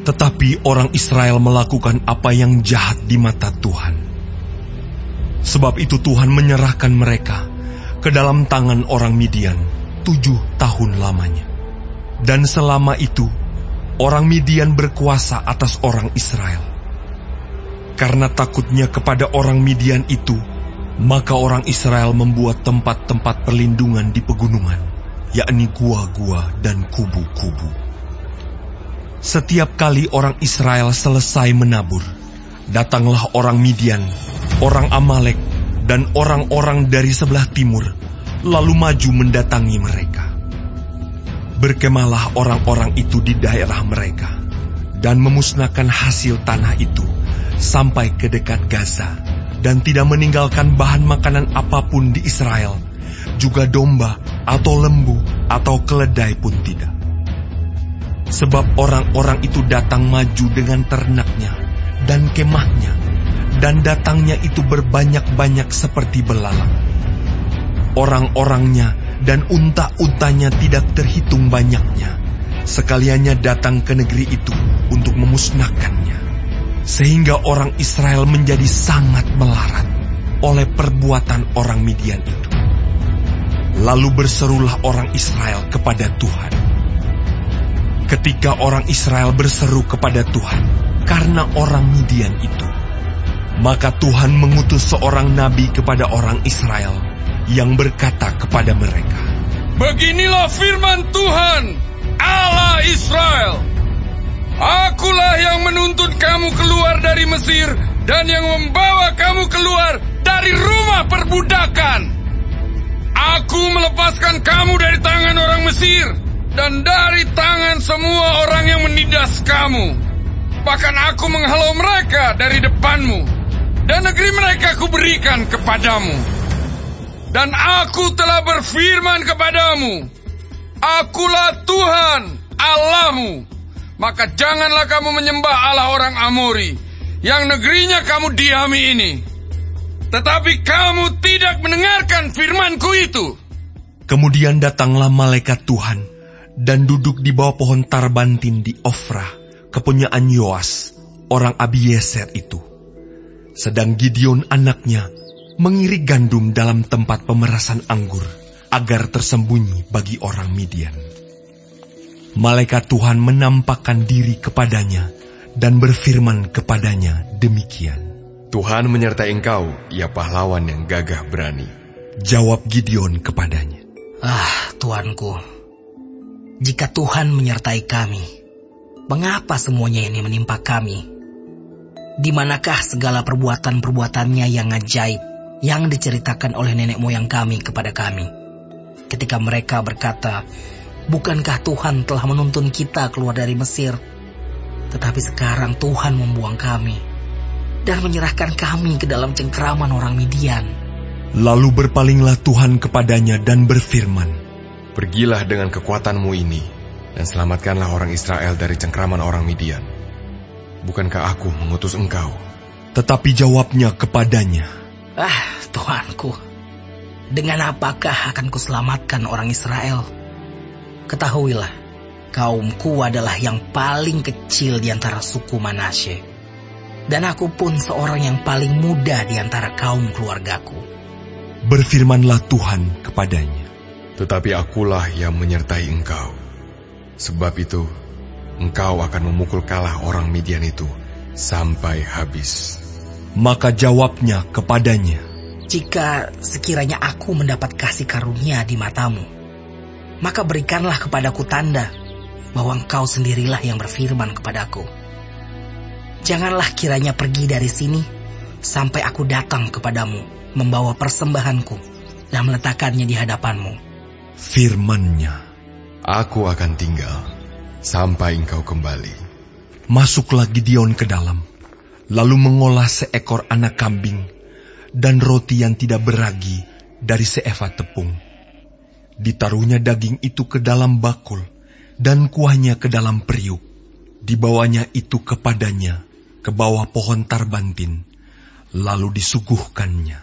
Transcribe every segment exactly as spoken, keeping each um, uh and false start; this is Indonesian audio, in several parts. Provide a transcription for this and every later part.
Tetapi orang Israel melakukan apa yang jahat di mata Tuhan. Sebab itu Tuhan menyerahkan mereka ke dalam tangan orang Midian tujuh tahun lamanya. Dan selama itu, orang Midian berkuasa atas orang Israel. Karena takutnya kepada orang Midian itu, maka orang Israel membuat tempat-tempat perlindungan di pegunungan, yakni gua-gua dan kubu-kubu. Setiap kali orang Israel selesai menabur, datanglah orang Midian, orang Amalek, dan orang-orang dari sebelah timur, lalu maju mendatangi mereka. Berkemalah orang-orang itu di daerah mereka, dan memusnahkan hasil tanah itu sampai ke dekat Gaza, dan tidak meninggalkan bahan makanan apapun di Israel, juga domba atau lembu atau keledai pun tidak. Sebab orang-orang itu datang maju dengan ternaknya dan kemahnya, dan datangnya itu berbanyak-banyak seperti belalang. Orang-orangnya dan unta-untanya tidak terhitung banyaknya, sekaliannya datang ke negeri itu untuk memusnahkannya. Sehingga orang Israel menjadi sangat melarat oleh perbuatan orang Midian itu. Lalu berserulah orang Israel kepada Tuhan. Ketika orang Israel berseru kepada Tuhan karena orang Midian itu, maka Tuhan mengutus seorang nabi kepada orang Israel yang berkata kepada mereka, "Beginilah firman Tuhan, Allah Israel. Akulah yang menuntut kamu keluar dari Mesir dan yang membawa kamu keluar dari rumah perbudakan. Aku melepaskan kamu dari tangan orang Mesir dan dari tangan semua orang yang menindas kamu. Bahkan aku menghalau mereka dari depanmu, dan negeri mereka kuberikan kepadamu. Dan aku telah berfirman kepadamu, Akulah Tuhan Allahmu. Maka janganlah kamu menyembah Allah orang Amori, yang negerinya kamu diami ini. Tetapi kamu tidak mendengarkan firmanku itu." Kemudian datanglah malaikat Tuhan dan duduk di bawah pohon tarbantin di Ofrah, kepunyaan Yoas, orang Abiezer itu. Sedang Gideon anaknya mengirik gandum dalam tempat pemerasan anggur, agar tersembunyi bagi orang Midian. Malaikat Tuhan menampakkan diri kepadanya dan berfirman kepadanya demikian, "Tuhan menyertai engkau, ya pahlawan yang gagah berani." Jawab Gideon kepadanya, "Ah, Tuanku, jika Tuhan menyertai kami, mengapa semuanya ini menimpa kami? Di manakah segala perbuatan-perbuatannya yang ajaib yang diceritakan oleh nenek moyang kami kepada kami? Ketika mereka berkata, bukankah Tuhan telah menuntun kita keluar dari Mesir? Tetapi sekarang Tuhan membuang kami dan menyerahkan kami ke dalam cengkeraman orang Midian." Lalu berpalinglah Tuhan kepadanya dan berfirman, "Pergilah dengan kekuatanmu ini, dan selamatkanlah orang Israel dari cengkraman orang Midian. Bukankah aku mengutus engkau?" Tetapi jawabnya kepadanya, "Ah, Tuanku, dengan apakah akan kuselamatkan orang Israel? Ketahuilah, kaumku adalah yang paling kecil di antara suku Manasye, dan aku pun seorang yang paling muda di antara kaum keluargaku." Berfirmanlah Tuhan kepadanya, "Tetapi akulah yang menyertai engkau. Sebab itu, engkau akan memukul kalah orang Midian itu sampai habis." Maka jawabnya kepadanya, "Jika sekiranya aku mendapat kasih karunia di matamu, maka berikanlah kepadaku tanda bahwa engkau sendirilah yang berfirman kepadaku. Janganlah kiranya pergi dari sini sampai aku datang kepadamu membawa persembahanku dan meletakkannya di hadapanmu." Firman-Nya, "Aku akan tinggal sampai engkau kembali." Masuklah Gideon ke dalam, lalu mengolah seekor anak kambing dan roti yang tidak beragi dari seefa tepung. Ditaruhnya daging itu ke dalam bakul dan kuahnya ke dalam periuk. Dibawanya itu kepadanya ke bawah pohon tarbantin, lalu disuguhkannya.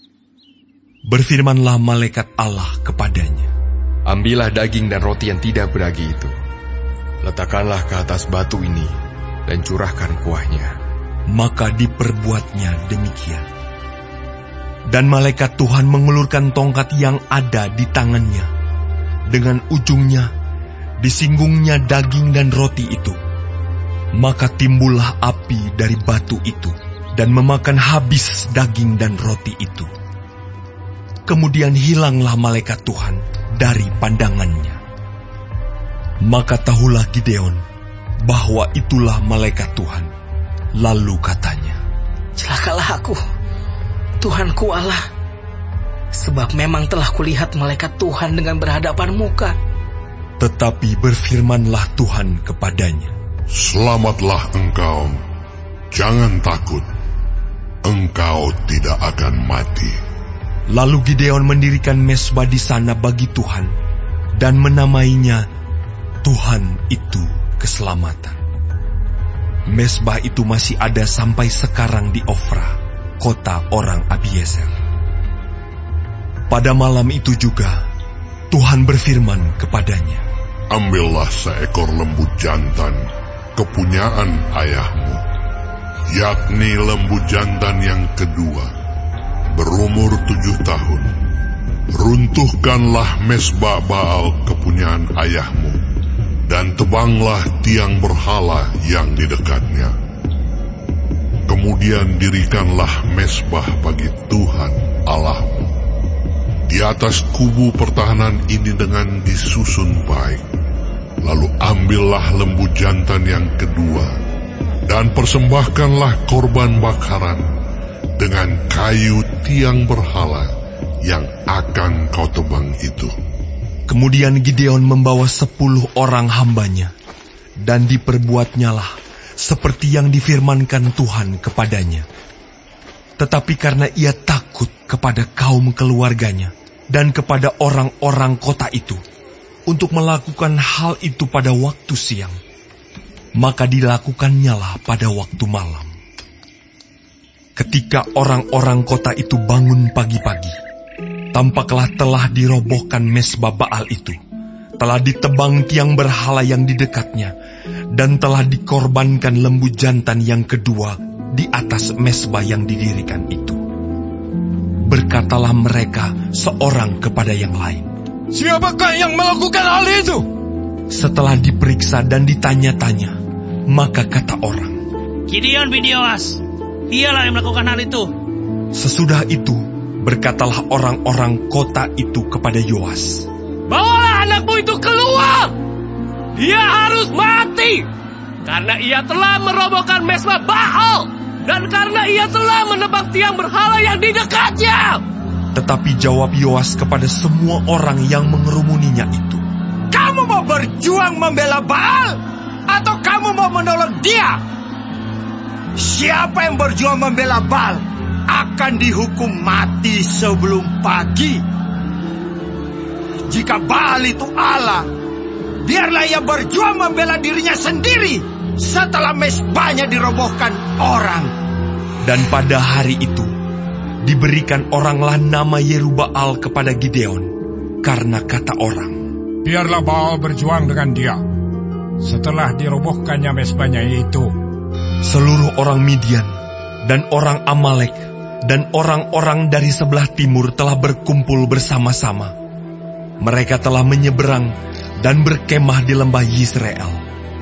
Berfirmanlah malaikat Allah kepadanya, "Ambillah daging dan roti yang tidak beragi itu, letakkanlah ke atas batu ini, dan curahkan kuahnya. Maka diperbuatnya demikian. Dan malaikat Tuhan mengulurkan tongkat yang ada di tangannya. Dengan ujungnya disinggungnya daging dan roti itu. Maka timbullah api dari batu itu dan memakan habis daging dan roti itu. Kemudian hilanglah malaikat Tuhan dari pandangannya. Maka tahulah Gideon bahwa itulah malaikat Tuhan. Lalu katanya, "Celakalah aku, Tuhanku Allah, sebab memang telah kulihat malaikat Tuhan dengan berhadapan muka." Tetapi berfirmanlah Tuhan kepadanya, "Selamatlah engkau, jangan takut, engkau tidak akan mati." Lalu Gideon mendirikan mezbah di sana bagi Tuhan dan menamainya Tuhan itu keselamatan. Mezbah itu masih ada sampai sekarang di Ofra, kota orang Abiezer. Pada malam itu juga Tuhan berfirman kepadanya, "Ambillah seekor lembu jantan kepunyaan ayahmu, yakni lembu jantan yang kedua, berumur tujuh tahun. Runtuhkanlah mezbah Baal kepunyaan ayahmu, dan tebanglah tiang berhala yang di dekatnya. Kemudian dirikanlah mezbah bagi Tuhan Allahmu. Di atas kubu pertahanan ini dengan disusun baik. Lalu ambillah lembu jantan yang kedua, dan persembahkanlah korban bakaran dengan kayu tiang berhala yang akan kau tebang itu." Kemudian Gideon membawa sepuluh orang hambanya, dan diperbuatnyalah seperti yang difirmankan Tuhan kepadanya. Tetapi karena ia takut kepada kaum keluarganya dan kepada orang-orang kota itu untuk melakukan hal itu pada waktu siang, maka dilakukannya pada waktu malam. Ketika orang-orang kota itu bangun pagi-pagi, tampaklah telah dirobohkan mezbah Baal itu, telah ditebang tiang berhala yang di dekatnya, dan telah dikorbankan lembu jantan yang kedua di atas mezbah yang didirikan itu. Berkatalah mereka seorang kepada yang lain, "Siapakah yang melakukan hal itu?" Setelah diperiksa dan ditanya-tanya, maka kata orang, "Gideon bin Yoas, dialah yang melakukan hal itu." Sesudah itu, berkatalah orang-orang kota itu kepada Yoas, "Bawalah anakmu itu keluar. Dia harus mati, karena ia telah merobohkan mezbah Baal, dan karena ia telah menebang tiang berhala yang di dekatnya." Tetapi jawab Yoas kepada semua orang yang mengerumuninya itu, "Kamu mau berjuang membela Baal, atau kamu mau menolong dia? Siapa yang berjuang membela Baal akan dihukum mati sebelum pagi. Jika Baal itu Allah, biarlah ia berjuang membela dirinya sendiri setelah mezbahnya dirobohkan orang." Dan pada hari itu, diberikan oranglah nama Yerubbaal kepada Gideon, karena kata orang, "Biarlah Baal berjuang dengan dia setelah dirobohkannya mezbahnya itu." Seluruh orang Midian dan orang Amalek dan orang-orang dari sebelah timur telah berkumpul bersama-sama. Mereka telah menyeberang dan berkemah di lembah Yisrael.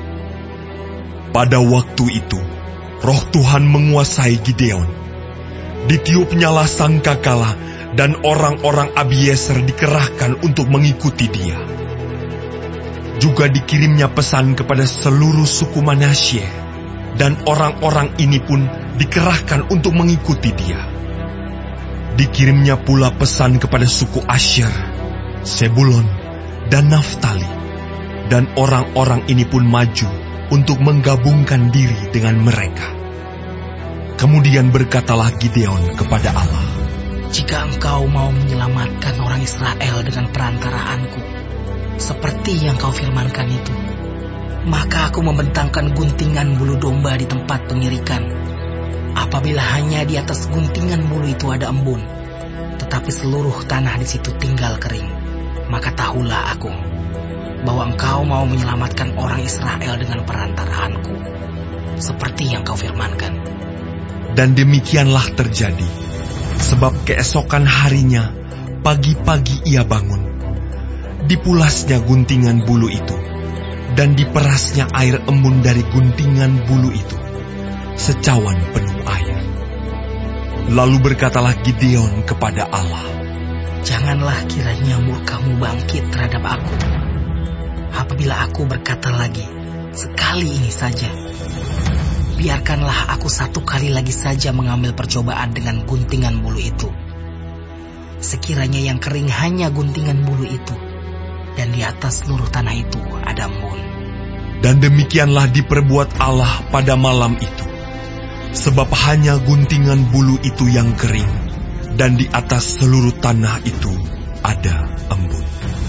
Pada waktu itu, Roh Tuhan menguasai Gideon. Ditiupnyalah sangkakala dan orang-orang Abiezer dikerahkan untuk mengikuti dia. Juga dikirimnya pesan kepada seluruh suku Manasye, dan orang-orang ini pun dikerahkan untuk mengikuti dia. Dikirimnya pula pesan kepada suku Asyer, Sebulon, dan Naftali, dan orang-orang ini pun maju untuk menggabungkan diri dengan mereka. Kemudian berkatalah Gideon kepada Allah, "Jika engkau mau menyelamatkan orang Israel dengan perantaraanku, seperti yang kau firmankan itu, maka aku membentangkan guntingan bulu domba di tempat pengirikan. Apabila hanya di atas guntingan bulu itu ada embun, tetapi seluruh tanah di situ tinggal kering, maka tahulah aku bahwa engkau mau menyelamatkan orang Israel dengan perantaraanku. seperti yang kau firmankan. Dan demikianlah terjadi, sebab keesokan harinya, pagi-pagi ia bangun. Dipulasnya guntingan bulu itu, dan diperasnya air embun dari guntingan bulu itu, secawan penuh air. Lalu berkatalah Gideon kepada Allah, "Janganlah kiranya murka-Mu bangkit terhadap aku, apabila aku berkata lagi, sekali ini saja. Biarkanlah aku satu kali lagi saja mengambil percobaan dengan guntingan bulu itu. Sekiranya yang kering hanya guntingan bulu itu, dan di atas seluruh tanah itu ada embun." Dan demikianlah diperbuat Allah pada malam itu, sebab hanya guntingan bulu itu yang kering, dan di atas seluruh tanah itu ada embun.